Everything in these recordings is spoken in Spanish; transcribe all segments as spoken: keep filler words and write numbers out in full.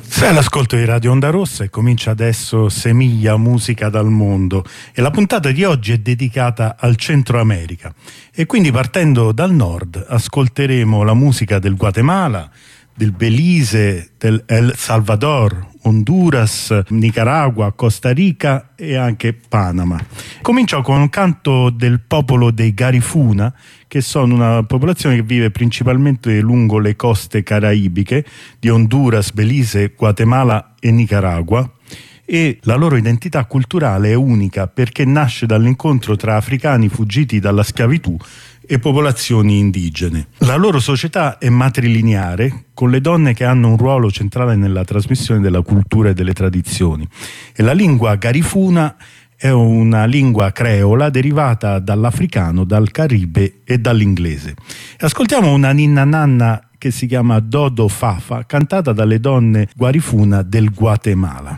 Sei all'ascolto di Radio Onda Rossa e comincia adesso Semiglia Musica dal Mondo, e la puntata di oggi è dedicata al Centro America, e quindi partendo dal nord ascolteremo la musica del Guatemala, del Belize, del El Salvador, Honduras, Nicaragua, Costa Rica e anche Panama. Comincio con un canto del popolo dei Garifuna, che sono una popolazione che vive principalmente lungo le coste caraibiche di Honduras, Belize, Guatemala e Nicaragua, e la loro identità culturale è unica perché nasce dall'incontro tra africani fuggiti dalla schiavitù e popolazioni indigene. La loro società è matrilineare, con le donne che hanno un ruolo centrale nella trasmissione della cultura e delle tradizioni, e la lingua garifuna è una lingua creola derivata dall'africano, dal caribe e dall'inglese. Ascoltiamo una ninna nanna che si chiama Dodo Fafa, cantata dalle donne guarifuna del Guatemala.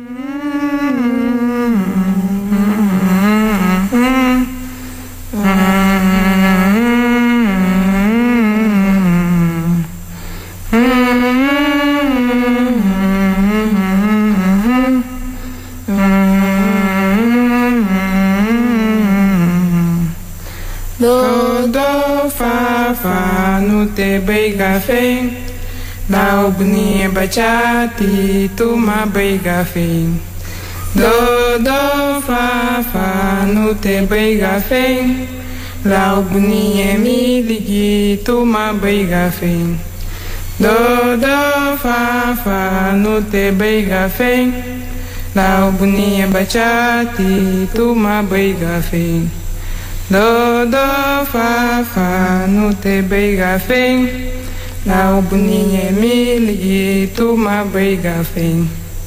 Te bai gafe la ubni bachati tu ma bai gafe do do fa fa nu te bai gafe la ubni emiligi tu ma bai gafe do do fa fa nu te bai gafe la ubni bachati tu ma bai gafe do do fa fa nu te bai gafe la ubni emili tu ma bai gafe.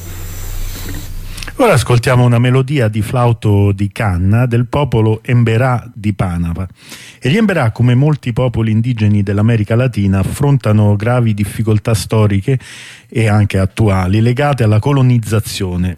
Ora ascoltiamo una melodia di flauto di canna del popolo Emberá di Panama. E gli Emberá, come molti popoli indigeni dell'America Latina, affrontano gravi difficoltà storiche e anche attuali legate alla colonizzazione.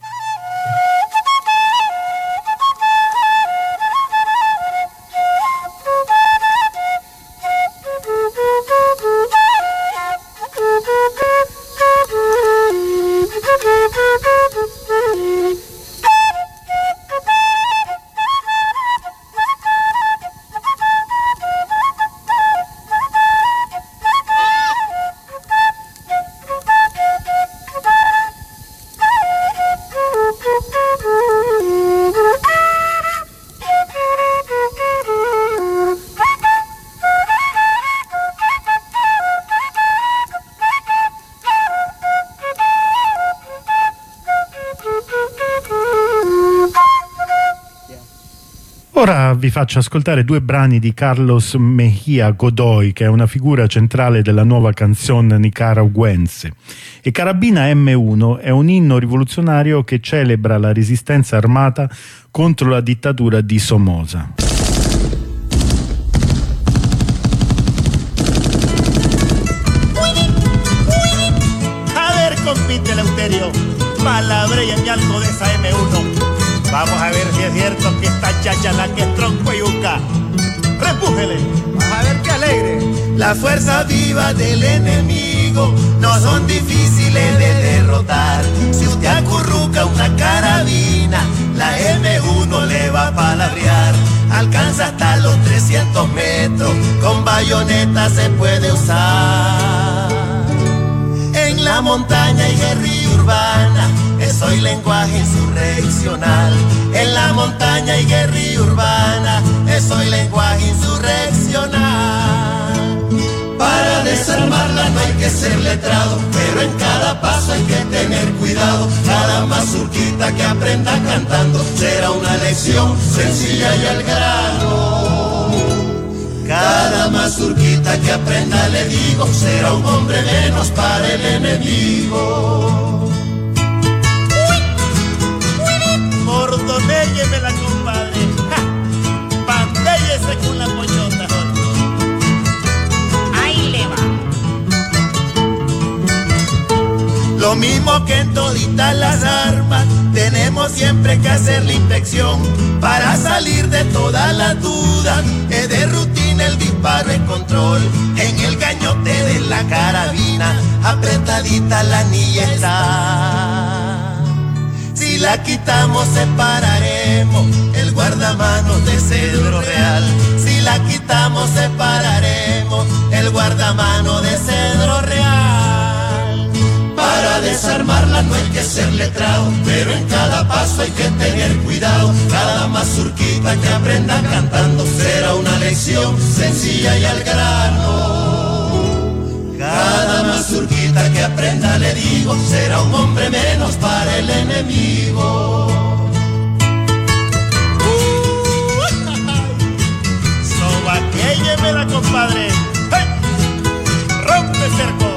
Ora vi faccio ascoltare due brani di Carlos Mejía Godoy, che è una figura centrale della nuova canzone nicaragüense. E Carabina emme uno è un inno rivoluzionario che celebra la resistenza armata contro la dittatura di Somoza. A ver, compite Eleuterio, palabréame algo de esa eme uno. Vamos a ver si es cierto que esta chacha la que es tronco y yuca. Repújele. Vamos a ver qué alegre. Las fuerzas vivas del enemigo no son difíciles de derrotar. Si usted acurruca una carabina, la eme uno le va a palabrear. Alcanza hasta los trescientos metros, con bayoneta se puede usar. En la montaña y guerrilla urbana, eso es lenguaje insurreccional. En la montaña y guerrilla urbana, eso es lenguaje insurreccional. Para desarmarla no hay que ser letrado, pero en cada paso hay que tener cuidado. Cada mazurquita que aprenda cantando será una lección sencilla y al grano. Cada mazurquita que aprenda, le digo, será un hombre menos para el enemigo. Mordonéllemela, compadre. Pandéllese con la pochota. Ahí le va. Lo mismo que en toditas las armas, tenemos siempre que hacer la inspección para salir de todas las dudas. Es de rutina carabina el disparo es control. En el gañote de la carabina, apretadita la anilla está. Si la quitamos separaremos el guardamanos de cedro real. Si la quitamos separaremos el guardamano de cedro real. Para desarmarla no hay que ser letrado, pero en cada paso hay que tener cuidado. Cada mazurquita que aprenda cantando será una lección sencilla y al grano. Cada mazurquita que aprenda, le digo, será un hombre menos para el enemigo. Sobaquéyemela, compadre. ¡Hey! ¡Rompe cerco!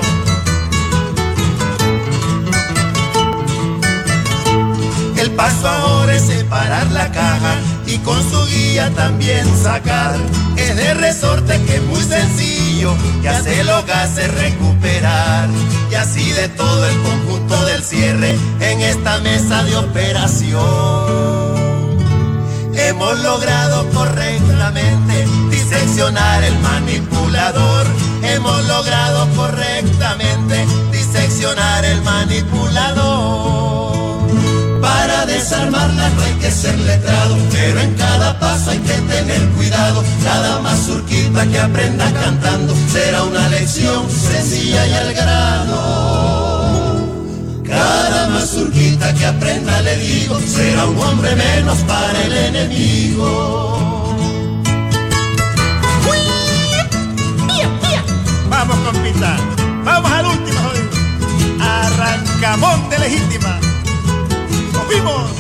El paso ahora es separar la caja y con su guía también sacar. Es de resorte que es muy sencillo, que hace los gases recuperar. Y así de todo el conjunto del cierre en esta mesa de operación. Hemos logrado correctamente diseccionar el manipulador. Hemos logrado correctamente diseccionar el manipulador. Para desarmarla no hay que ser letrado, pero en cada paso hay que tener cuidado. Cada mazurquita que aprenda cantando será una lección sencilla y al grano. Cada mazurquita que aprenda, le digo, será un hombre menos para el enemigo. Vamos, compita, vamos al último, joder. Arrancamón de legítima. ¡Nos vimos!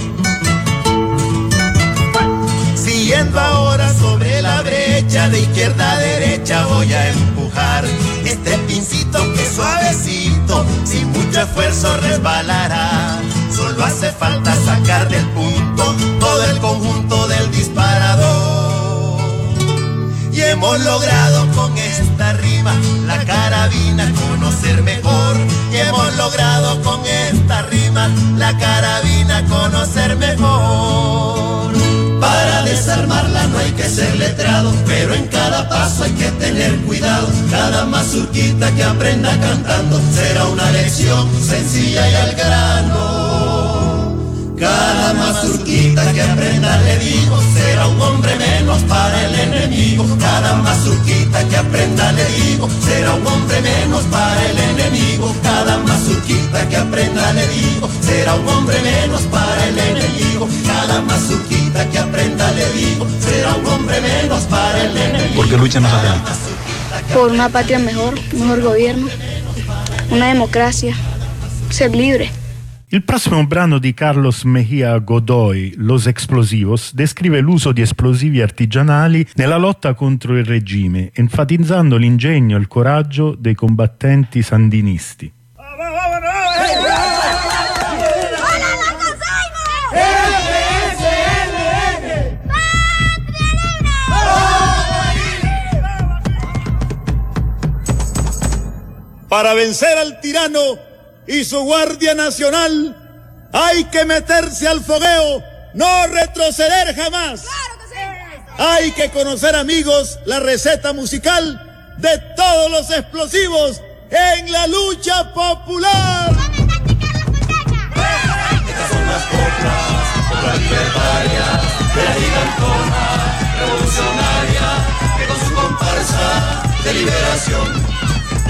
Siguiendo ahora sobre la brecha, de izquierda a derecha voy a empujar este pincito que suavecito, sin mucho esfuerzo resbalará. Solo hace falta sacar del punto todo el conjunto del disparador. Y hemos logrado con esta rima la carabina conocer mejor. Y hemos logrado con esta rima la carabina conocer mejor. Para desarmarla no hay que ser letrado, pero en cada paso hay que tener cuidado. Cada mazurquita que aprenda cantando será una lección sencilla y al grano. Cada mazurquita que aprenda, le digo, será un hombre menos para el enemigo. Cada mazurquita que aprenda, le digo, será un hombre menos para el enemigo. Cada mazurquita que aprenda, le digo, será un hombre menos para el enemigo. Cada mazurquita que aprenda, le digo, será un hombre menos para el enemigo. ¿Por qué luchan los satélites? Por una patria mejor, mejor gobierno, una democracia, ser libre. Il prossimo brano di Carlos Mejía Godoy, Los Explosivos, descrive l'uso di esplosivi artigianali nella lotta contro il regime, enfatizzando l'ingegno e il coraggio dei combattenti sandinisti. Para vencer al tirano y su Guardia Nacional, hay que meterse al fogueo, no retroceder jamás. Hay que conocer, amigos, la receta musical de todos los explosivos en la lucha popular. Estas son las coplas, coplas libertarias, de la gigantona revolucionaria, que con su comparsa de liberación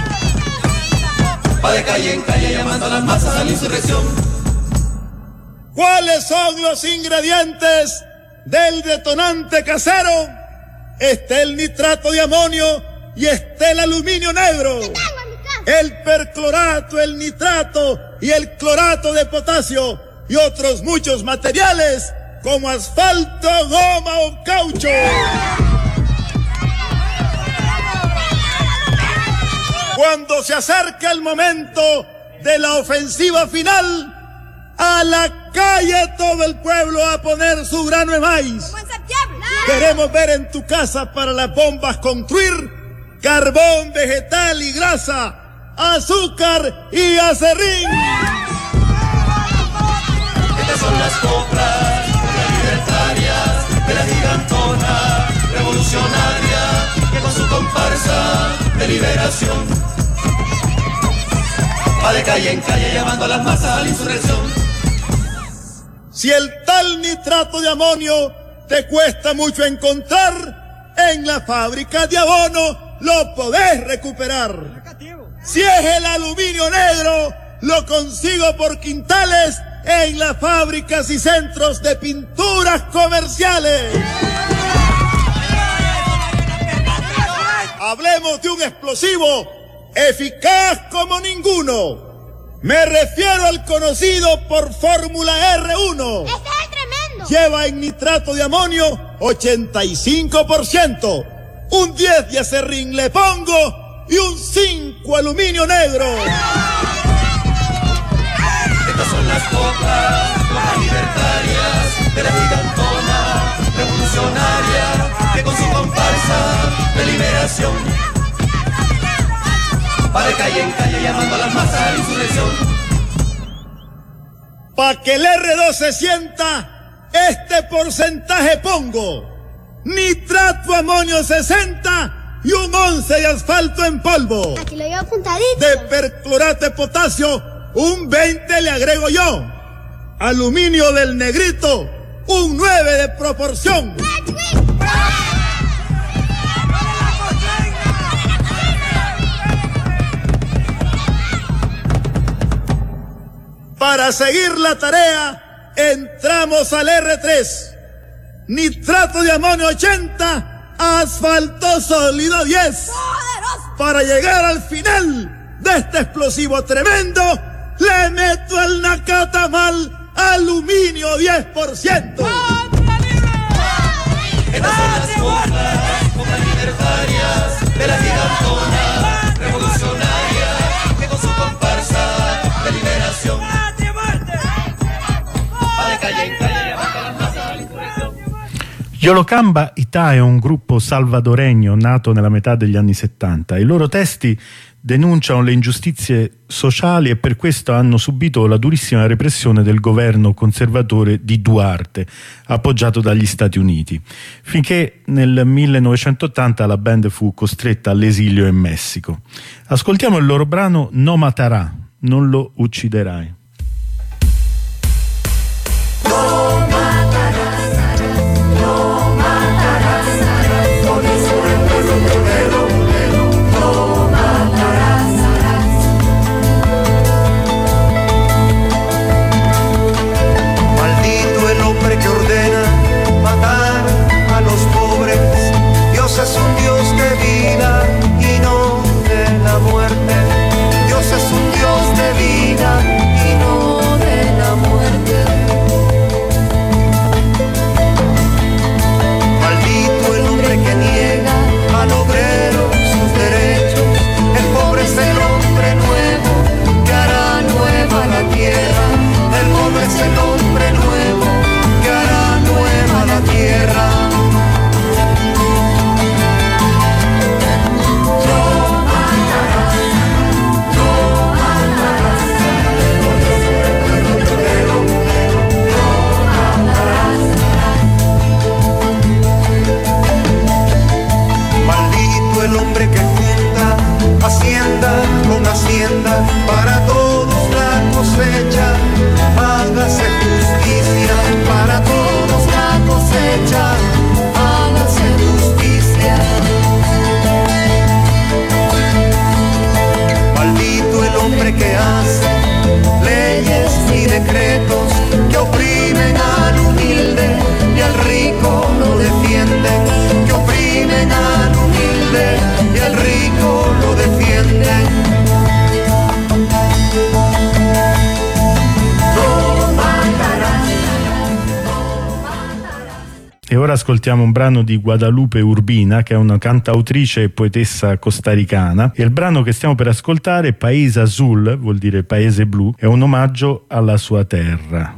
va de calle en calle llamando a las masas a la insurrección. ¿Cuáles son los ingredientes del detonante casero? Está el nitrato de amonio y está el aluminio negro. El perclorato, el nitrato y el clorato de potasio y otros muchos materiales como asfalto, goma o caucho. Cuando se acerca el momento de la ofensiva final, a la calle todo el pueblo a poner su grano de maíz. Queremos ver en tu casa para las bombas construir carbón vegetal y grasa, azúcar y acerrín. Estas son las coplas, coplas libertarias, de la gigantona revolucionaria, que comparsa de liberación. Va de calle en calle llamando a las masas a la insurrección. Si el tal nitrato de amonio te cuesta mucho encontrar, en la fábrica de abono lo podés recuperar. Si es el aluminio negro, lo consigo por quintales en las fábricas y centros de pinturas comerciales. Hablemos de un explosivo eficaz como ninguno. Me refiero al conocido por fórmula erre uno. ¡Ese es el tremendo! Lleva en nitrato de amonio ochenta y cinco por ciento. Un diez de acerrín le pongo y un cinco aluminio negro. Estas son las copas, copas libertarias de la gigantona revolucionaria que con su comparsa de liberación va de calle en calle llamando a las masas a la insurrección. Pa' que el erre dos se sienta, este porcentaje pongo: nitrato amonio sesenta y un once de asfalto en polvo. Aquí lo llevo apuntadito. De perclorato de potasio, un veinte le agrego yo. Aluminio del negrito, un nueve de proporción. Para seguir la tarea, entramos al erre tres. Nitrato de amonio ochenta, asfalto sólido diez. Para llegar al final de este explosivo tremendo, le meto al nacatamal aluminio diez por ciento. Estas son las copas, copas libertarias de la gigantona revolucionaria que con su comparsa de liberación va de calle en calle llamando a las masas a la insurrección. Yolocamba Ità è un gruppo salvadoregno nato nella metà degli anni settanta. I loro testi denunciano le ingiustizie sociali e per questo hanno subito la durissima repressione del governo conservatore di Duarte, appoggiato dagli Stati Uniti, finché nel millenovecentottanta la band fu costretta all'esilio in Messico. Ascoltiamo il loro brano No Matará, non lo ucciderai. Es un Dios de vida y no de la muerte. Dios es un Dios de vida y no de la muerte. Maldito el hombre que niega al obrero sus derechos. El pobre es el hombre nuevo que hará nueva la tierra. El pobre es el hombre nuevo que hará nueva la tierra. Hacienda con hacienda, para todos la cosecha, hágase justicia, para todos la cosecha, hágase justicia. Maldito el hombre que hace leyes y decretos que oprimen al humilde y al rico lo defienden, que oprimen al humilde y al rico lo defienden. E ora ascoltiamo un brano di Guadalupe Urbina, che è una cantautrice e poetessa costaricana, e il brano che stiamo per ascoltare, País Azul, vuol dire paese blu, è un omaggio alla sua terra.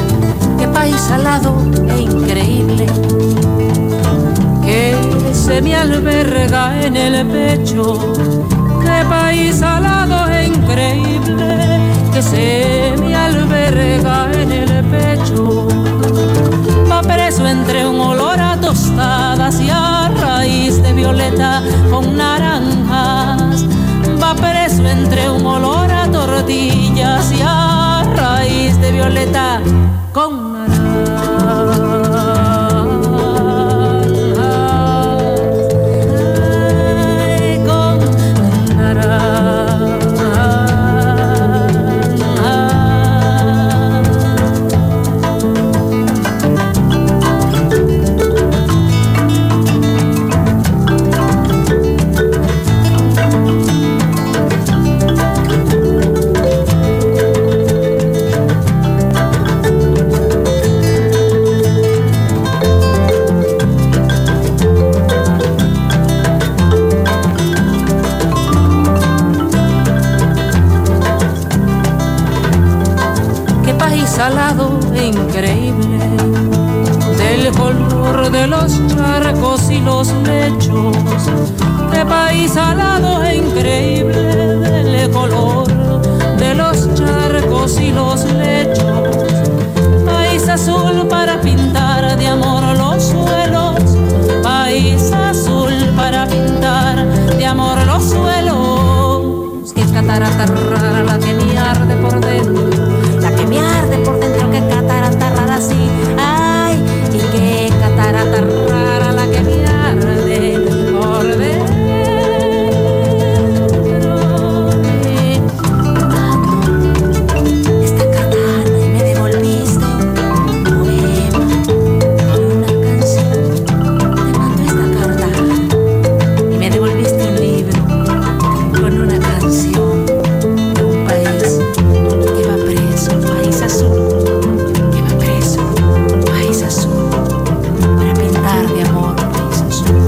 Qué país salado e increíble, que se me alberga en el pecho. Qué país alado e increíble que se me alberga en el pecho. Va preso entre un olor a tostadas y a raíz de violeta con naranjas. Va preso entre un olor a tortillas y a raíz de violeta con naranjas. Salado e increíble del color de los charcos y los lechos. Qué país salado e increíble del color de los charcos y los lechos. País azul para pintar de amor los suelos. País azul para pintar de amor los suelos. Qué catarata rara la que me arde por dentro. La que me arde por dentro, qué catarata rara, sí. Ay, y qué catarata rara la que me arde por dentro. Esta katana y me devolviste un poema y una canción. Te mando esta carta y me devolviste un libro con una canción de un país que va preso, un país azul, que va preso, un país azul, para pintar de amor un país azul.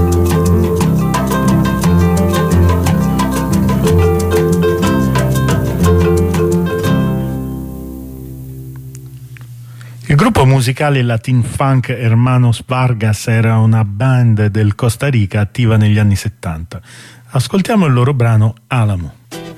Il gruppo musicale Latin Funk Hermanos Vargas era una band del Costa Rica attiva negli anni settanta. Ascoltiamo il loro brano Alamo.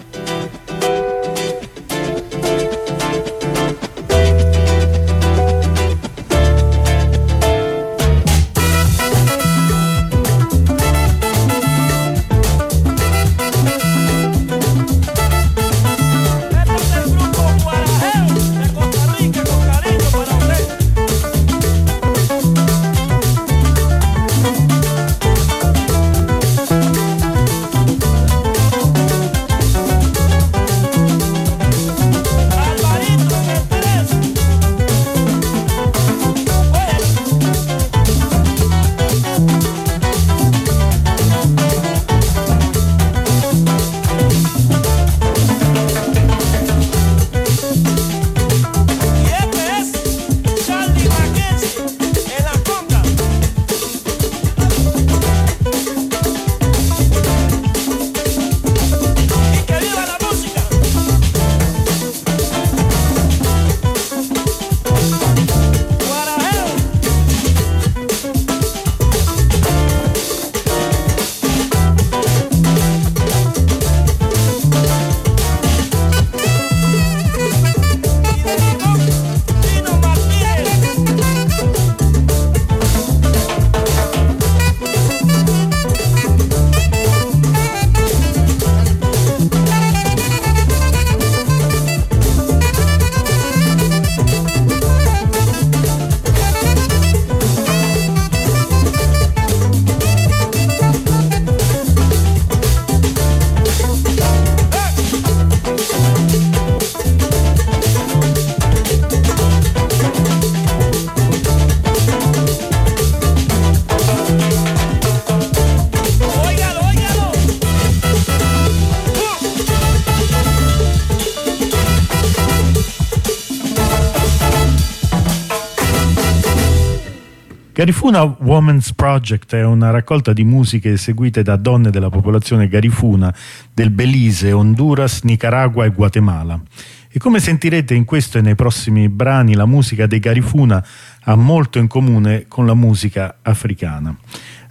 Garifuna Women's Project è una raccolta di musiche eseguite da donne della popolazione garifuna del Belize, Honduras, Nicaragua e Guatemala. E come sentirete in questo e nei prossimi brani, la musica dei Garifuna ha molto in comune con la musica africana.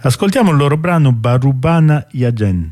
Ascoltiamo il loro brano Barubana Yagen.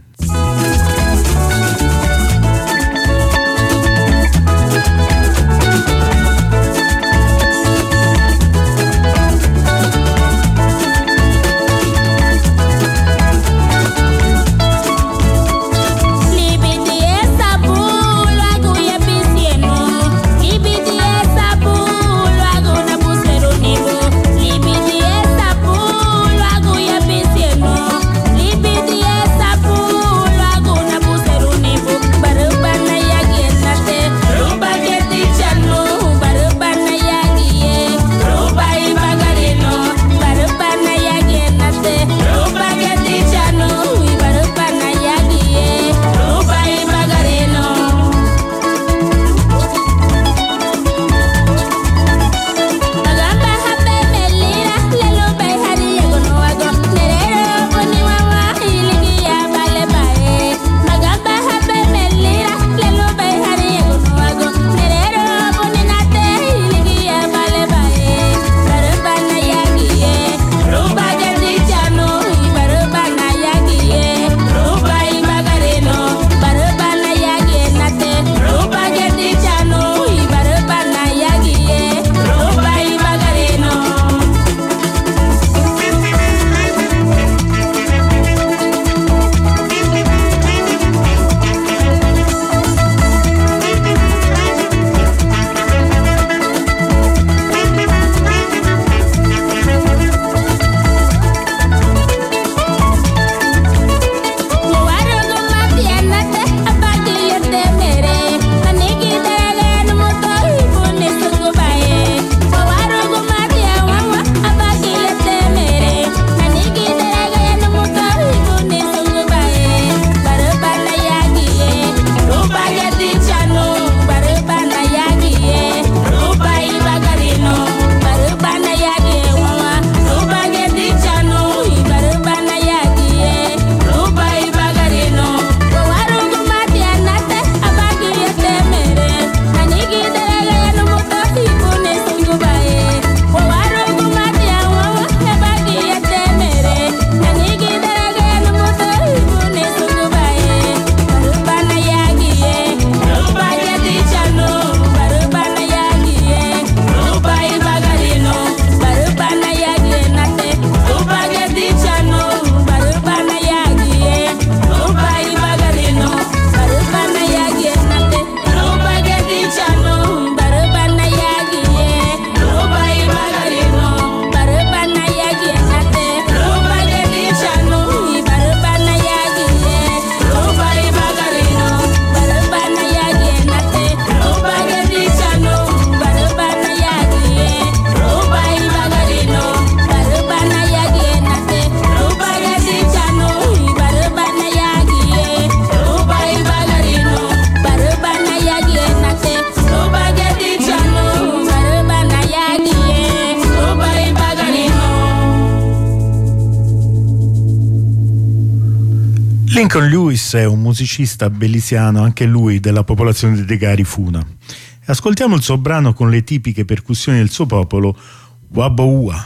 Lincoln Lewis è un musicista beliziano, anche lui della popolazione dei Garifuna. Ascoltiamo il suo brano con le tipiche percussioni del suo popolo, Waboua.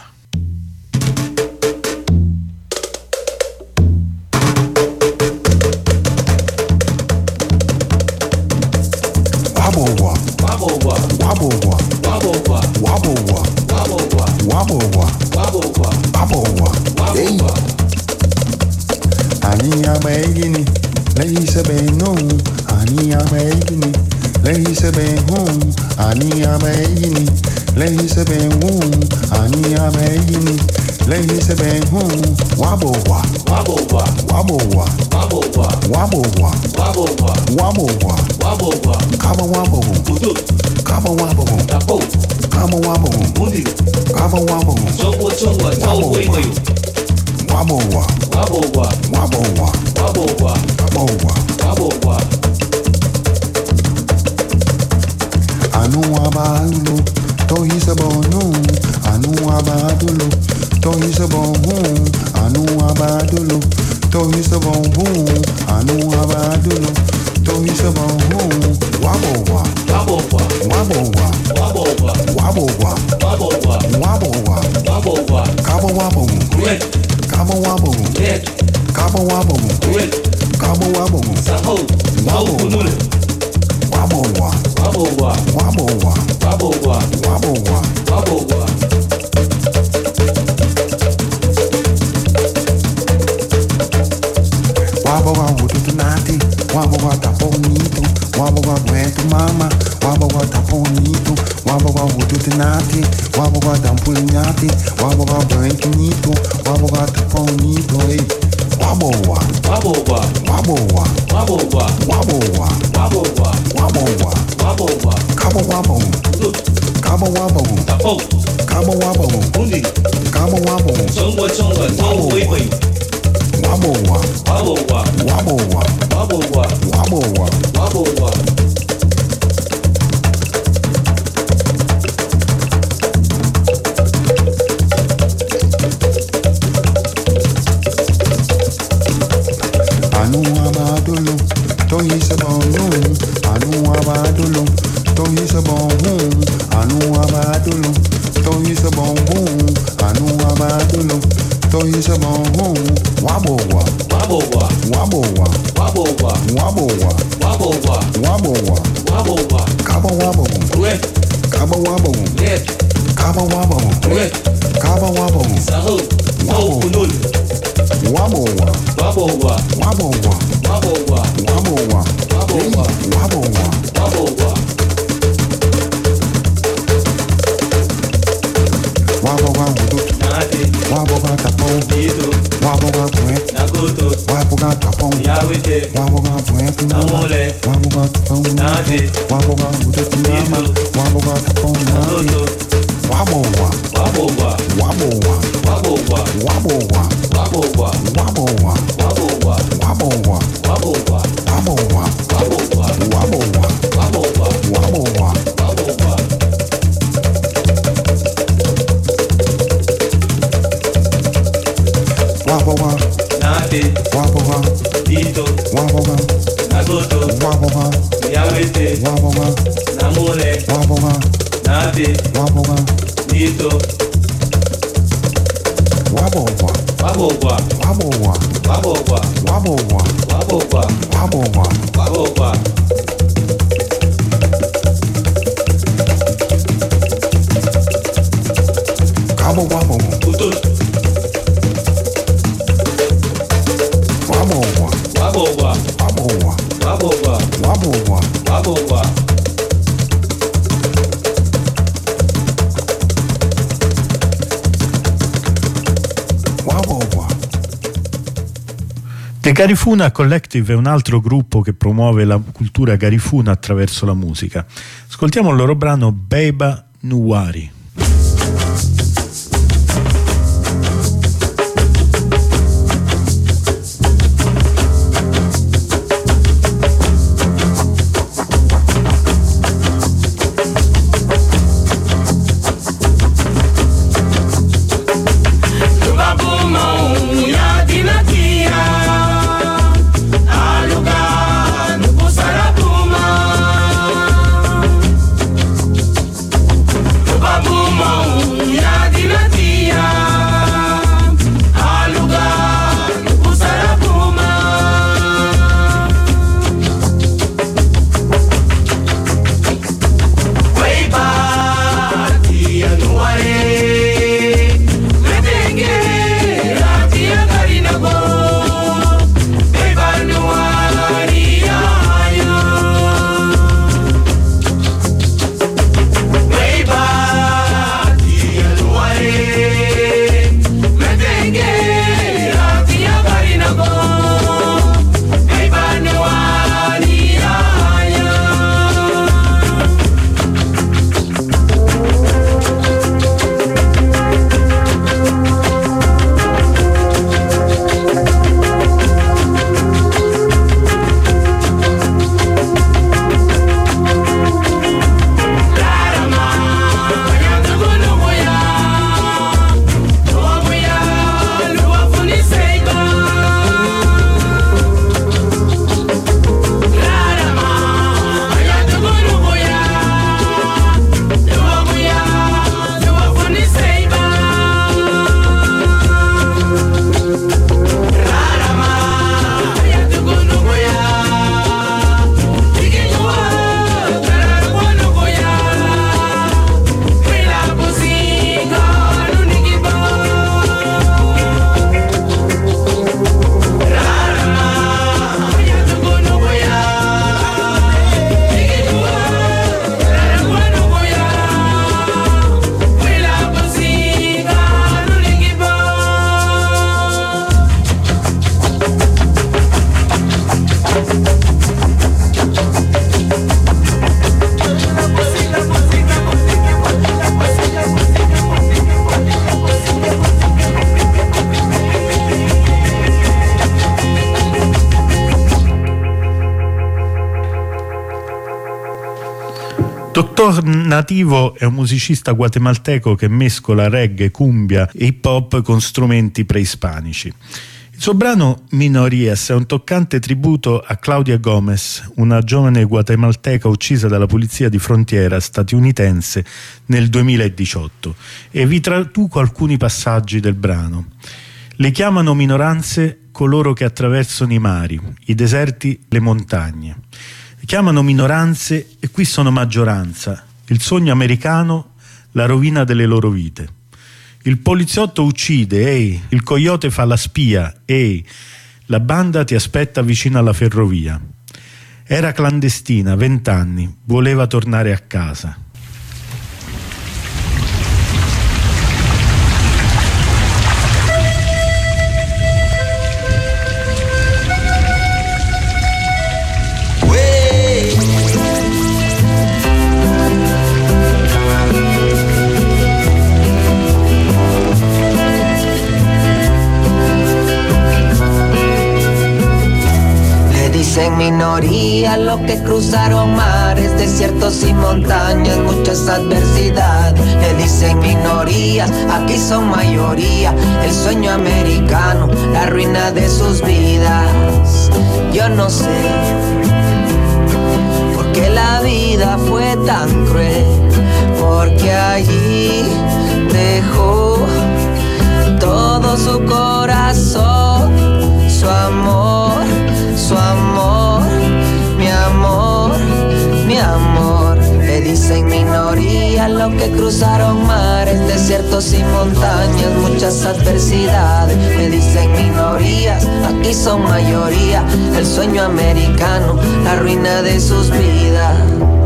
Waboua, Waboua, Waboua, Waboua, Waboua, Waboua, Waboua, Waboua, Waboua, Waboua. Ani abegini, leise beno, ani abegini, leise behon, ani abegini, leise behon, ani abegini, leise behon, wabowa, wabowa, wabowa, wabowa, wabowa, wabowa, wabowa, wabowa, kaba wabowa, budu, kaba wabowa, tapo, kaba wabowa, budi, kaba wabowa, sobo sobo, sobo weyo. Wabowa, wabowa, wabowa, wabowa, wabowa, wabowa. Anu abadulo, tohi sabono. Anu abadulo, tohi sabono. Anu abadulo, tohi sabono. Anu abadulo, tohi sabono. Wabowa, wabowa, wabowa, wabowa, wabowa, wabowa, wabowa, wabowa. Kaba wabowa. Cabo wabo, cabo wabo, cabo wabo, saho, wabo nul, wabo wa, wabo wa, wabo wa, wabo wa, wabo wa, wabo wa. Wabo wa wudu tunati, wabo wa taponito, wabo wa buetu mama, wabo wa taponito, wabo wa wudu tunati, wabo wa tampulignati, wabo wa buentunito, wabo wa taponito, eh. Wabo wa, wabo wa, wabo wa, wabo wa, wabo wa, wabo wa, wabo wa, wabo wa, cabo wabo, cabo wabo, tapo, cabo wabo, undi, cabo wabo, chongwa chongwa, tong hui hui, wabo wa, wabo wa, wabo wa, wabo wa, wabo wa, wabo wa. Anu abadolo, to his abonu. Anu abadolo, to his abonu. Anu abadolo, to his abonu. Anu abadolo, to his abonu. Wabo wa, Wabo wa, wabo wa, wabo wa, wabo wa, wabo wa, wabo wa. wabo wa. Kaba wabo, Red, kaba wabo, red, kaba wabo, red, kaba wabo. saho, wabo nul, Wabo wa, wabo wa, wabo wa, wabo wa, wabo wa, wabo wa, wabo wa. wabo wa. Wabo wa wudu, Nati, wabo wa tapon, Ito, wabo wa buet, Nagoto, wabo wa tapon, Yawete, wabo wa buet, Namole, wabo wa tapon, Nati, wabo wa wudu mama, wabo wa tapon, Nagoto, wabo wa, wabo wa, wabo wa, wabo wa, wabo wa, wabo wa, wabo wa, wabo wa, wabo wa, wabo wa, wabo wa, wabo wa, wabo wa, wabo wa, wabo wa. wabo wa. Wabo wa, Nati, wabo wa, Ito, wabo wa, Nagoto, wabo wa, Yawete, wabo wa, Namole, wabo wa, Nati, wabo wa, Ito, wabo wa, wabo wa, wabo wa, wabo wa, wabo wa, wabo wa, wabo wa. wabo wa. Cabo wabo, Utut, wabo wa, wabo wa, wabo wa, wabo wa, wabo wa. wabo wa. Wabo wa. The Garifuna Collective è un altro gruppo che promuove la cultura garifuna attraverso la musica. Ascoltiamo il loro brano Beba Nuwari. Babu Doctor Nativo è un musicista guatemalteco che mescola reggae, cumbia e hip hop con strumenti preispanici. Il suo brano Minorías è un toccante tributo a Claudia Gomez, una giovane guatemalteca uccisa dalla polizia di frontiera statunitense nel duemiladiciotto, e vi traduco alcuni passaggi del brano. Le chiamano minoranze coloro che attraversano i mari, i deserti, le montagne. Le chiamano minoranze e qui sono maggioranza. Il sogno americano, la rovina delle loro vite. Il poliziotto uccide, ehi, il coyote fa la spia, ehi, la banda ti aspetta vicino alla ferrovia. Era clandestina, vent'anni, voleva tornare a casa. En minoría los que cruzaron mares, desiertos y montañas, muchas adversidades. Le dicen minorías, aquí son mayoría. El sueño americano, la ruina de sus vidas. Yo no sé por qué la vida fue tan cruel, porque allí dejó todo su corazón, su amor, su amor, mi amor, mi amor. Le dicen minoría los que cruzaron mares, desiertos y montañas, muchas adversidades. Le dicen minorías, aquí son mayoría. El sueño americano, la ruina de sus vidas.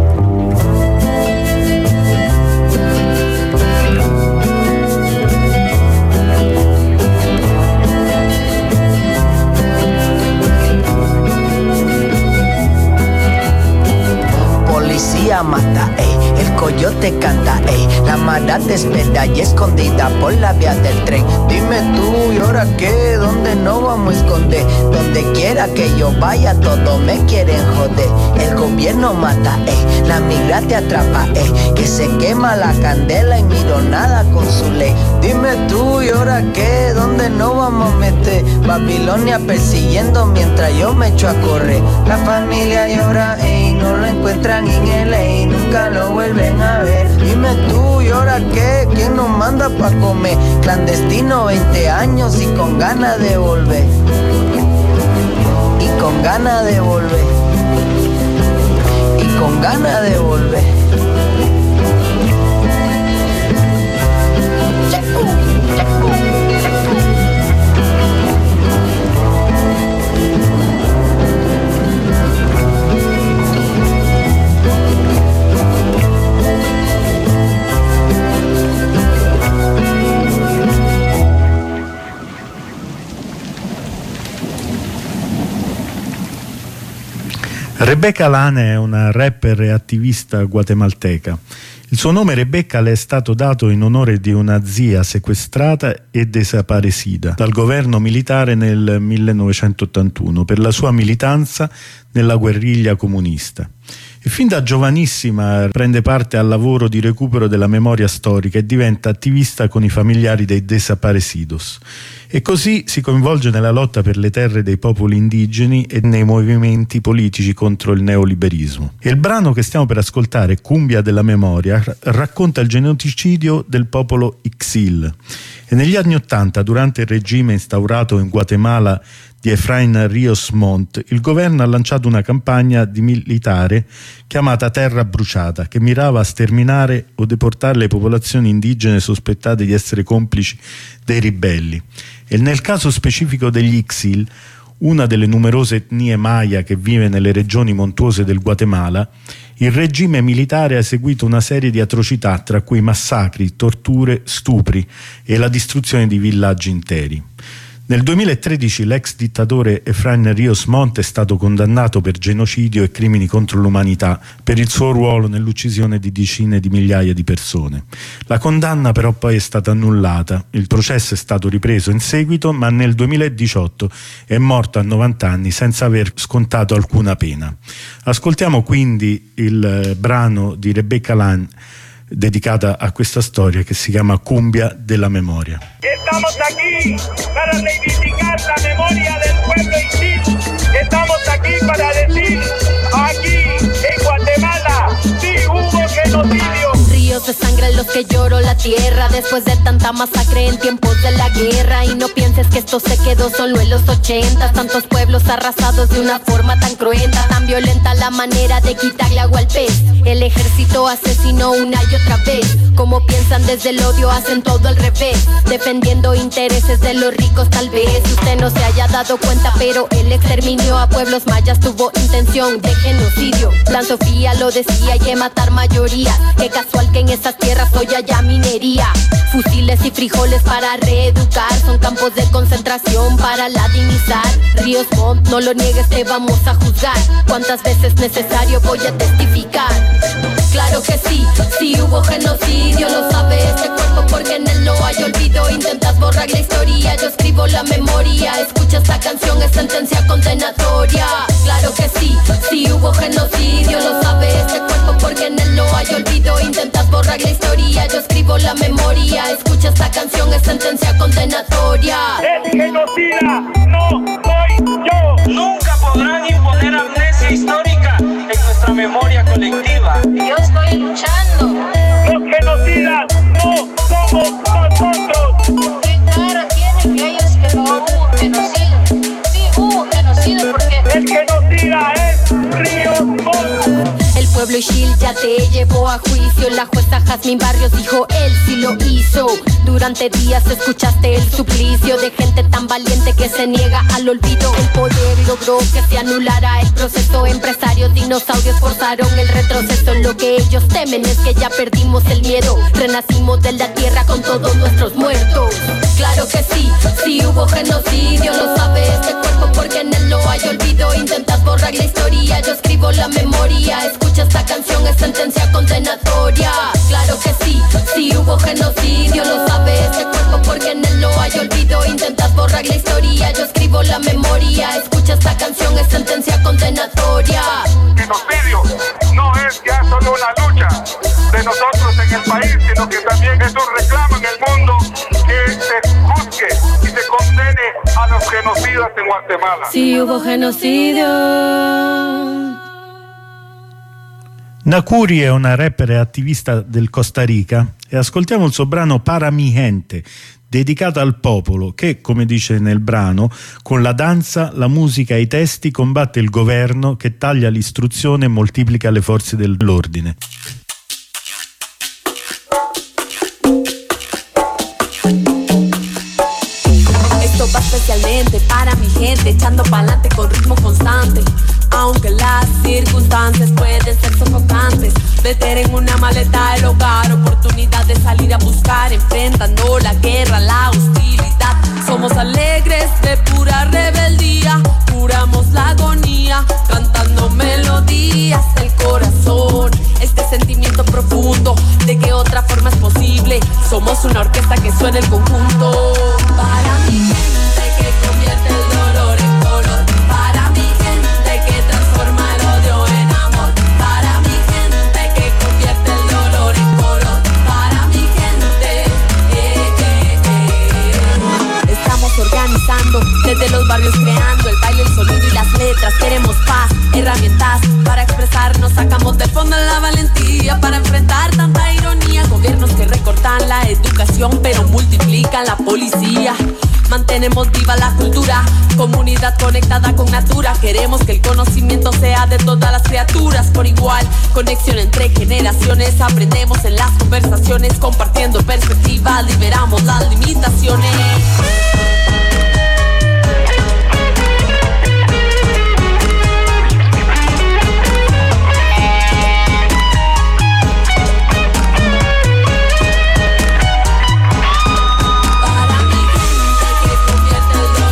Policía mata, ey, el coyote canta, ey, la maldad despierta y escondida por la vía del tren. Dime tú, ¿y ahora qué? ¿Dónde nos vamos a esconder? Donde quiera que yo vaya, todos me quieren joder. El gobierno mata, ey, la migra te atrapa, ey, que se quema la candela y miro nada con su ley. Dime tú, ¿y ahora qué? ¿Dónde nos vamos a meter? Babilonia persiguiendo mientras yo me echo a correr. La familia llora, ey, no lo encuentran en el ey, nunca lo vuelven a ver. Dime tú, ¿y ahora qué? ¿Quién nos manda pa' comer? Clandestino, veinte años y con ganas de volver. Y con ganas de volver. Y con ganas de volver. Rebecca Lane è una rapper e attivista guatemalteca. Il suo nome Rebecca le è stato dato in onore di una zia sequestrata e desaparecida dal governo militare nel millenovecentottantuno per la sua militanza nella guerriglia comunista. E fin da giovanissima prende parte al lavoro di recupero della memoria storica e diventa attivista con i familiari dei desaparecidos. E così si coinvolge nella lotta per le terre dei popoli indigeni e nei movimenti politici contro il neoliberismo. E il brano che stiamo per ascoltare, Cumbia della memoria, racconta il genocidio del popolo Ixil. E negli anni Ottanta, durante il regime instaurato in Guatemala di Efraín Ríos Montt, il governo ha lanciato una campagna di militare chiamata Terra Bruciata, che mirava a sterminare o deportare le popolazioni indigene sospettate di essere complici dei ribelli. E nel caso specifico degli Ixil, una delle numerose etnie Maya che vive nelle regioni montuose del Guatemala, il regime militare ha eseguito una serie di atrocità, tra cui massacri, torture, stupri e la distruzione di villaggi interi. Nel duemilatredici l'ex dittatore Efraín Ríos Montt è stato condannato per genocidio e crimini contro l'umanità per il suo ruolo nell'uccisione di decine di migliaia di persone. La condanna però poi è stata annullata, il processo è stato ripreso in seguito, ma nel duemiladiciotto è morto a novanta anni senza aver scontato alcuna pena. Ascoltiamo quindi il brano di Rebecca Lane dedicata a questa storia che si chiama Cumbia della Memoria. Estamos aquí para reivindicar la memoria del pueblo Ixil. Estamos aquí para decir, aquí en Guatemala, sí hubo genocidio. Ríos de sangre en los que lloró la tierra después de tanta masacre en tiempos de la guerra. Y no pienses que esto se quedó solo en los ochentas. Tantos pueblos arrasados de una forma tan cruenta, tan violenta la manera de quitarle agua al pez. El ejército asesinó una y otra vez. Como piensan desde el odio hacen todo al revés, defendiendo intereses de los ricos tal vez. Usted no se haya dado cuenta, pero el exterminio a pueblos mayas tuvo intención de genocidio. Plan Sofía lo decía, hay que matar mayoría. Qué casual que en esas tierras hoy haya minería. Fusiles y frijoles para reeducar, son campos de concentración para latinizar. Ríos Montt, no lo niegues, te vamos a juzgar. Cuántas veces necesario voy a testificar. Claro que sí, sí hubo genocidio, lo sabe este cuerpo porque en él no hay olvido. Intentas borrar la historia, yo escribo la memoria. Escucha esta canción, es sentencia condenatoria. Claro que sí, sí hubo genocidio, lo sabe este cuerpo porque en él no hay olvido. Intentas borrar la historia, yo escribo la memoria. Escucha esta canción, es sentencia condenatoria. El genocida no soy yo. Nunca podrán imponer amnesia histórica en nuestra memoria colectiva. Yo estoy luchando. Los genocidas no somos nosotros. ¿Qué cara tienen ellos que no hubo genocidio? Sí hubo genocidio porque el genocida es Ríos Montt. El pueblo Ixil ya te llevó a juicio. La jueza Jazmín Barrios dijo él sí lo hizo. Durante días escuchaste el suplicio de gente tan valiente que se niega al olvido. El poder logró que se anulara el proceso. Empresarios, dinosaurios forzaron el retroceso. Lo que ellos temen es que ya perdimos el miedo. Renacimos de la tierra con todos nuestros muertos. Claro que sí, sí hubo genocidio, lo sabe este cuerpo porque en él no hay olvido. Intentas borrar la historia, yo escribo la memoria. Escucha esta canción, es sentencia condenatoria. Claro que sí, sí hubo genocidio, lo sabe este cuerpo porque en él no hay olvido. Intentas borrar la historia, yo escribo la memoria. Escucha esta canción, es sentencia condenatoria. Genocidio no es ya solo una lucha de nosotros en el país, sino que también es un reclamo en el mundo que se juzgue y se condene a los genocidas en Guatemala. Sí hubo genocidio. Nakuri è una rapper e attivista del Costa Rica e ascoltiamo il suo brano Para mi gente, dedicato al popolo che, come dice nel brano, con la danza, la musica e i testi combatte il governo che taglia l'istruzione e moltiplica le forze dell'ordine. Esto va especialmente para mi gente, echando pa'lante con ritmo constante. Aunque las circunstancias pueden ser sofocantes, meter en una maleta el hogar, oportunidad de salir a buscar, enfrentando la guerra, la hostilidad. Somos alegres de pura rebeldía, curamos la agonía, cantando melodías del corazón. Este sentimiento profundo de que otra forma es posible, somos una orquesta que suena el conjunto. Para mi gente que convierte el dolor en color, para mi gente que transforma el odio en amor, para mi gente que convierte el dolor en color, para mi gente. Eh, eh, eh. Estamos organizando desde los barrios, creando el baile, el sonido y las letras. Queremos paz, herramientas para expresarnos, sacamos del fondo la valentía para enfrentar tanta ironía. Gobiernos que recortan la educación pero multiplican la policía. Mantenemos viva la cultura, comunidad conectada con natura. Queremos que el conocimiento sea de todas las criaturas por igual. Conexión entre generaciones, aprendemos en las conversaciones. Compartiendo perspectivas, liberamos las limitaciones. Para mi gente que convierte el dolor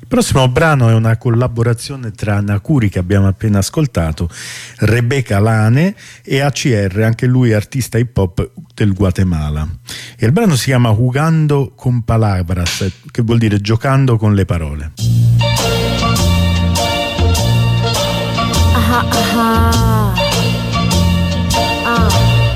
Il prossimo brano è una collaborazione tra Nakuri, che abbiamo appena ascoltato, Rebecca Lane e A C R, anche lui artista hip hop del Guatemala. E il brano si chiama Jugando con Palabras, che vuol dire giocando con le parole. Ajá, ajá. Ah.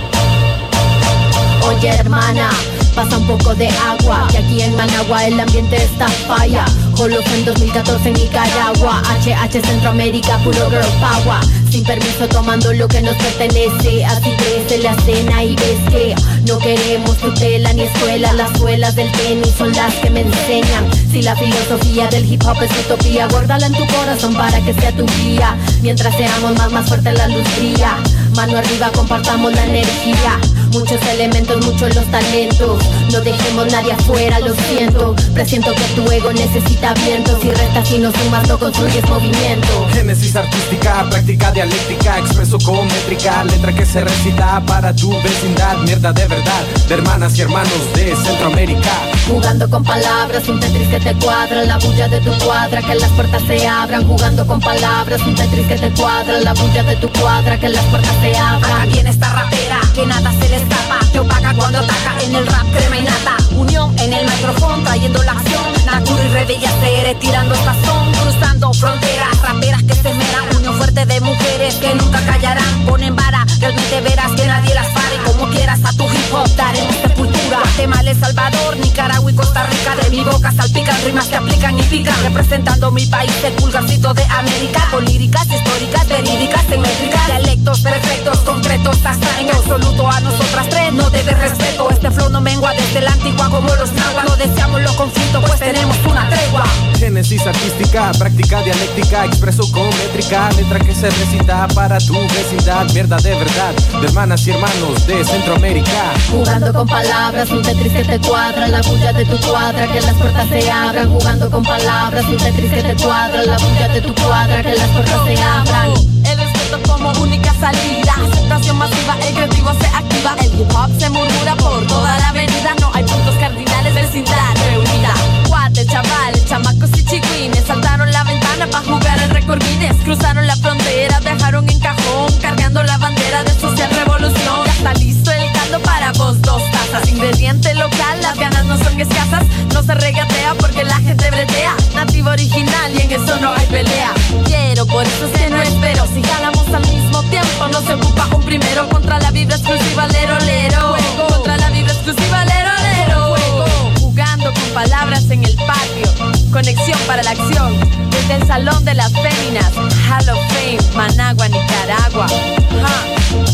Oye, hermana, pasa un poco de agua, que aquí en Managua el ambiente está falla. Holo fue en dos mil catorce en Nicaragua, H H Centroamérica, puro girl power. Sin permiso tomando lo que nos pertenece, así crece la escena y ves que no queremos tutela ni escuela. Las suelas del tenis son las que me enseñan. Si la filosofía del hip hop es utopía, guárdala en tu corazón para que sea tu guía. Mientras seamos más, más fuerte la luz brilla. Mano arriba, compartamos la energía. Muchos elementos, muchos los talentos. No dejemos nadie afuera, lo siento. Presiento que tu ego necesita viento. Si restas y no sumas, no construyes movimiento. Génesis artística, práctica dialéctica, expreso con métrica, letra que se recita para tu vecindad. Mierda de verdad, de hermanas y hermanos de Centroamérica. Jugando con palabras, un Tetris que te cuadra, la bulla de tu cuadra, que las puertas se abran. Jugando con palabras, un Tetris que te cuadra, la bulla de tu cuadra, que las puertas se abran. Acá viene esta rapera, que nada se le escapa, que opaca cuando ataca en el rap crema y nata. Unión en el micrófono, trayendo la acción. Nakuri y Rebella Cere, tirando tazón, cruzando fronteras. Raperas que se esmeran, unión fuerte de mujeres que nunca callarán. Ponen vara, realmente verás que nadie las pare. Como quieras a tu hip hop, daremos sepultura. Guatemala, El Salvador, Nicaragua y Costa Rica. De mi boca salpican rimas que aplican y pican. Representando mi país, el pulgarcito de América. Con líricas históricas, verídicas en métricas. Dialectos perfectos, concretos, hasta en absoluto a nosotras tres no debe respeto. Este flow no mengua desde la antigua como los nahuas. No deseamos los conflictos, pues tenemos una tregua. Génesis artística, práctica dialéctica, expreso con métrica, letra que se recita para tu vecindad. Mierda de verdad, de hermanas y hermanos de Centroamérica. Jugando con palabras, un Tetris que te cuadra, la bulla de tu cuadra, que las puertas se abran. Jugando con palabras, un Tetris que te cuadra, la bulla de tu cuadra, que las puertas se abran. El respeto como única salida, aceptación masiva, el creativo se activa. El hip hop se murmura por toda la avenida. No hay puntos cardinales, vecindad reunida. Guate, chavales, chamacos y chiquines saltaron la ventana para jugar el récord Guinness. Cruzaron la frontera, viajaron en cajón, cargando la bandera de social revolución. Ya está listo el caldo para vos, dos tazas. Ingrediente local, las ganas no son escasas. No se regatea porque la gente bretea. Nativo original y en eso no hay pelea. Quiero, por eso es que no espero. Si ganamos al mismo tiempo, no se ocupa un primero. Contra la vibra exclusiva, lero, lero. Juego. Contra la vibra exclusiva, lero, lero. Juego. Jugando con palabras en el patio. Conexión para la acción. Desde el Salón de las Féminas, Hall of Fame, Managua, Nicaragua. Ja.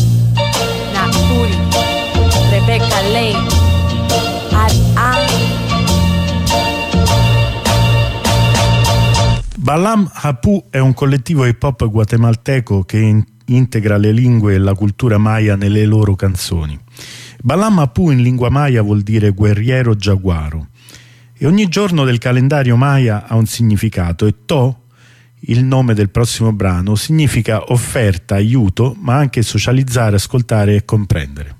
Nakuri, Rebecca Lane, Ari A. Balam Hapu è un collettivo hip hop guatemalteco che in- integra le lingue e la cultura maya nelle loro canzoni. Balam Hapu in lingua maya vuol dire guerriero giaguaro e ogni giorno del calendario maya ha un significato e To, il nome del prossimo brano, significa offerta, aiuto, ma anche socializzare, ascoltare e comprendere.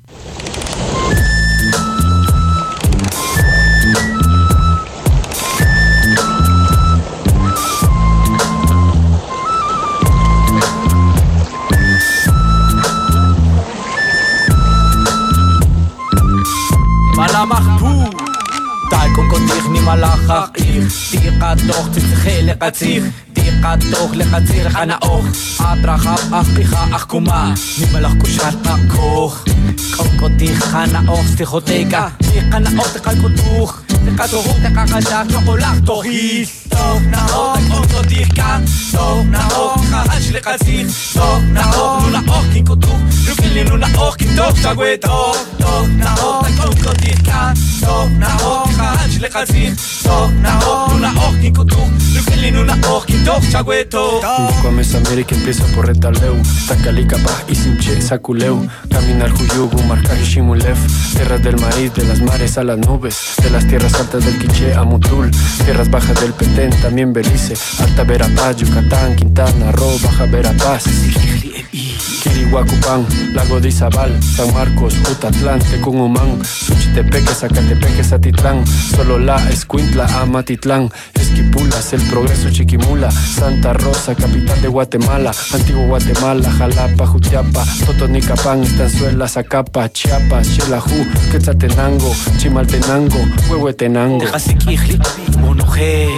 Malamachpu Tal con contig ni malachach ich Tika toch tzitzche lekatzich Tika toch lekatzich ana och Atrachab achkicha achkuma Ni malach kushat akoch Con contig ana och stichoteka Tika na och tekal kotuch Teka toch teka kashach chokolach toch is Toch na och con contig ka Toch na och chahach lekatzich Toch na och nuna och kin kotuch Rufili nuna och kin toch chagwe toch Toch na och con contig ka Toch na och chahach lekatzich Toch na och nuna och kin kotuch Rufili nuna och kin toch chagwe toch Come esa América empieza por retaleu Takali capaz y sinche saculeu Caminar Juyugu, marcar Shimulev Tierras del maíz, de las mares a las nubes De las tierras altas del Quiché a Mutul Tierras bajas del Petén, también Belice Alta Verapaz, Yucatán, Quintana Roo, Baja Verapaz Kiri Huacupán, Lago de Izabal, San Marcos, Utatlán, Tecumumán, Suchitepeque, Zacatepeque, Satitlán, Sololá, Escuintla, Amatitlán, Esquipulas, El Progreso, Chiquimula, Santa Rosa, capital de Guatemala, Antiguo Guatemala, Jalapa, Jutiapa, Totonicapán, Estanzuela, Zacapa, Chiapas, Xelajú, Quetzaltenango, Chimaltenango, Huehuetenango. Asiquijli, Monojel.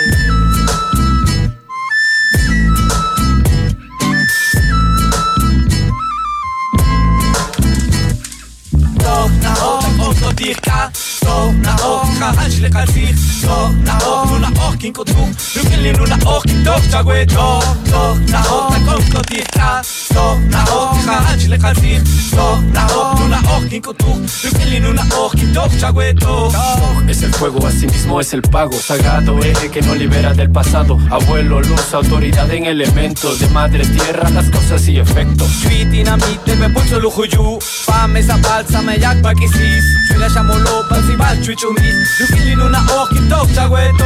Toch naoch, ook tot die ga. Toch naoch, ga hands le kalsich. Toch naoch, nu naoch kin kotu. Nu kin nu naoch kin toch chagwe. Toch, toch naoch, ta kom tot die ga. Toch naoch, ga hands le kalsich. Toch naoch, nu naoch kin kotu. Nu kin nu naoch kin toch chagwe. Toch, es el fuego, así mismo es el pago. Sagrado eje que nos libera del pasado. Abuelo, luz, autoridad en elementos. De madre tierra, las causas y efectos. Tweet dinamite, me pulso lujuyu. Fame esa balsa, me yak pakisis. Chula shamolo, palsibal, chuchumis. Lukili nuna och, kitok, chagweto.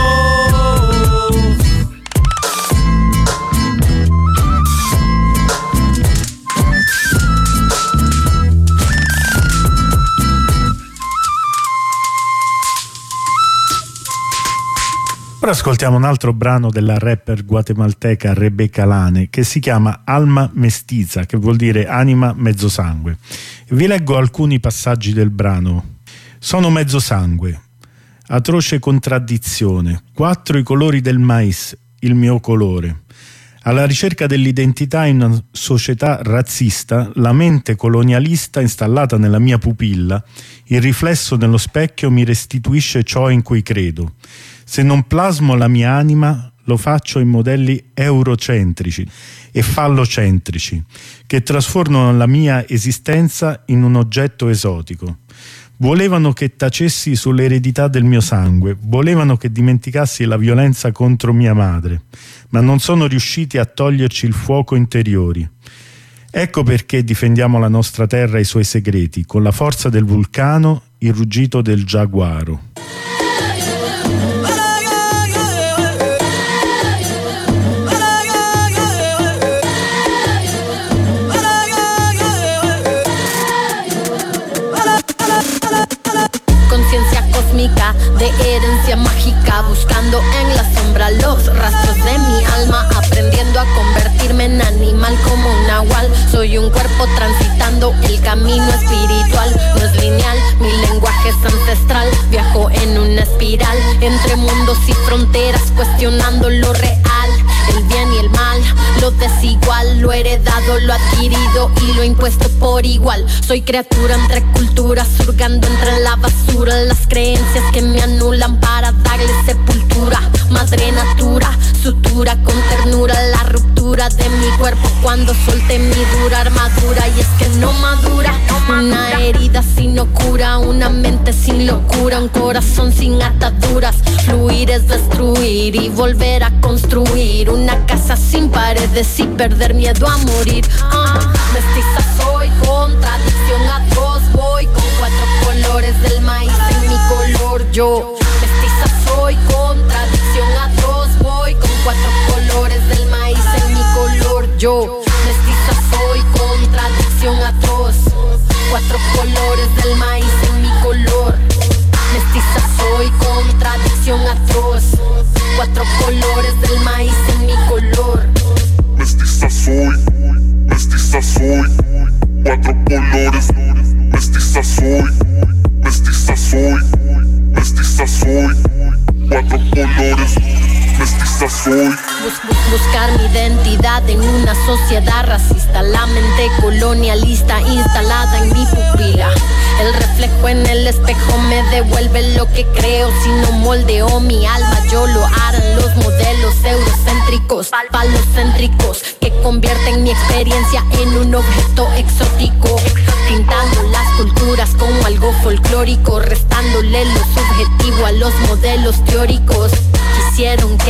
Ora ascoltiamo un altro brano della rapper guatemalteca Rebecca Lane che si chiama Alma Mestiza, che vuol dire anima mezzo sangue. Vi leggo alcuni passaggi del brano. Sono mezzo sangue, atroce contraddizione, quattro i colori del mais, il mio colore. Alla ricerca dell'identità in una società razzista, la mente colonialista installata nella mia pupilla, il riflesso nello specchio mi restituisce ciò in cui credo. Se non plasmo la mia anima, lo faccio in modelli eurocentrici e fallocentrici, che trasformano la mia esistenza in un oggetto esotico. Volevano che tacessi sull'eredità del mio sangue, volevano che dimenticassi la violenza contro mia madre, ma non sono riusciti a toglierci il fuoco interiore. Ecco perché difendiamo la nostra terra e i suoi segreti, con la forza del vulcano, il ruggito del giaguaro. Conciencia cósmica de herencia mágica, buscando en la sombra los rastros de mi alma, aprendiendo a convertirme en animal como un nahual. Soy un cuerpo transitando el camino espiritual, no es lineal, mi lenguaje es ancestral. Viajo en una espiral entre mundos y fronteras, cuestionando lo real, el bien y el mal, lo desigual, lo heredado, lo adquirido y lo impuesto por igual. Soy criatura entre culturas, surgando entre la basura, las creencias que me anulan para darle sepultura. Madre natura, sutura con ternura, la ruptura de mi cuerpo cuando solté mi dura armadura. Y es que no madura, una herida sin locura, una mente sin locura, un corazón sin ataduras. Fluir es destruir y volver a construir una casa sin paredes y perder miedo a morir. uh, Mestiza soy, contradicción atroz, voy con cuatro colores del maíz en mi color. Yo, mestiza soy, contradicción atroz, voy con cuatro colores del maíz en mi color. Yo, mestiza soy, contradicción atroz, cuatro colores del maíz en mi color. Mestiza soy, contradicción atroz, cuatro colores del maíz en mi color. Mestiza soy, mestiza soy, cuatro colores. Mestiza soy, mestiza soy, mestiza soy, cuatro colores. Mestiza soy. Bus bus buscar mi identidad en una sociedad racista, la mente colonialista instalada en mi pupila. El reflejo en el espejo me devuelve lo que creo. Si no moldeo mi alma, yo lo harán los modelos eurocéntricos, falocéntricos, que convierten mi experiencia en un objeto exótico, pintando las culturas como algo folclórico, restándole lo subjetivo a los modelos teóricos. Quisieron que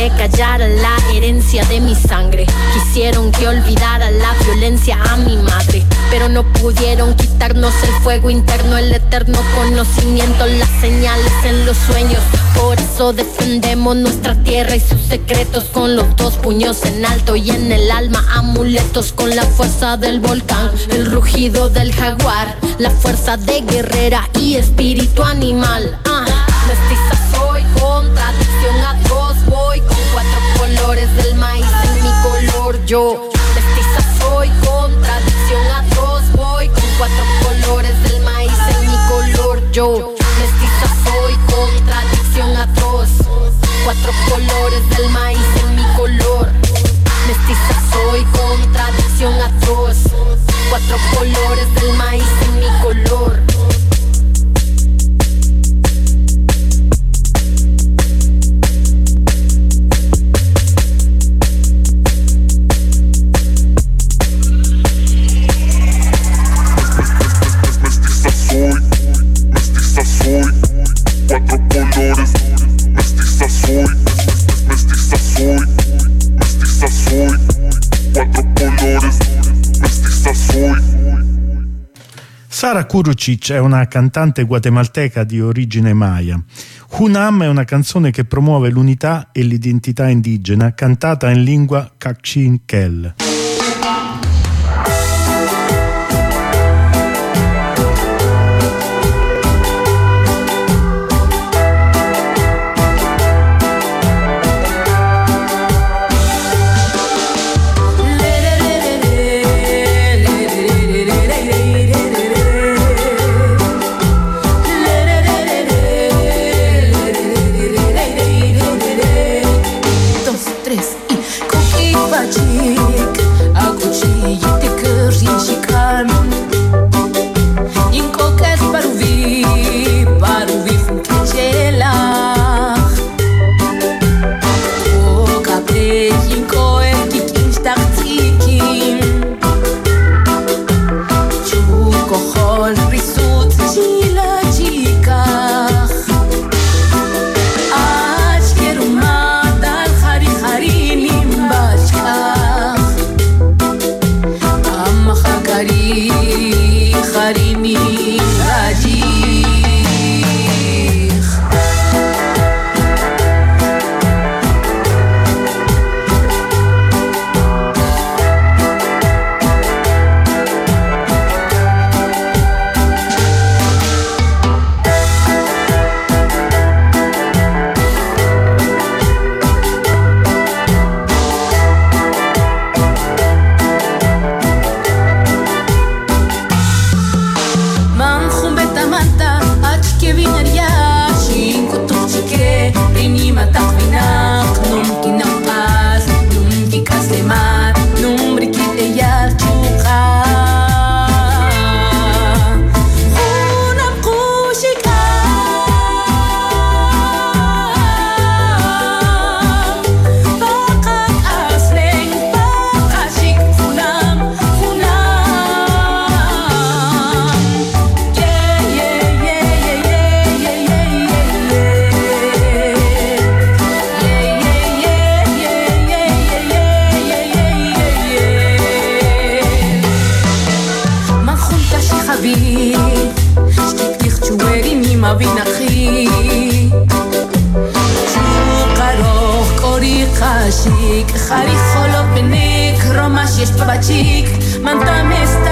que callara la herencia de mi sangre. Quisieron que olvidara la violencia a mi madre, pero no pudieron quitarnos el fuego interno, el eterno conocimiento, las señales en los sueños. Por eso defendemos nuestra tierra y sus secretos, con los dos puños en alto y en el alma amuletos, con la fuerza del volcán, el rugido del jaguar, la fuerza de guerrera y espíritu animal. Ah, mestiza soy, contradicción atroz, voy con cuatro colores del maíz en mi color yo. Mestiza soy, contradicción atroz, voy con cuatro colores del maíz en mi color yo. Mestiza soy, contradicción atroz, cuatro colores del maíz en mi color. Mestiza soy, contradicción atroz, cuatro colores del maíz en mi color. Mestiza soy, cuatro colores. Mestiza soy, mestiza soy, mestiza soy, cuatro colores. Mestiza soy. Sara Kurucic è una cantante guatemalteca di origine maya. Hunam è una canzone che promuove l'unità e l'identità indigena, cantata in lingua Kaqchikel. Xarik, jolo penek, roma xespa batxik, mantamez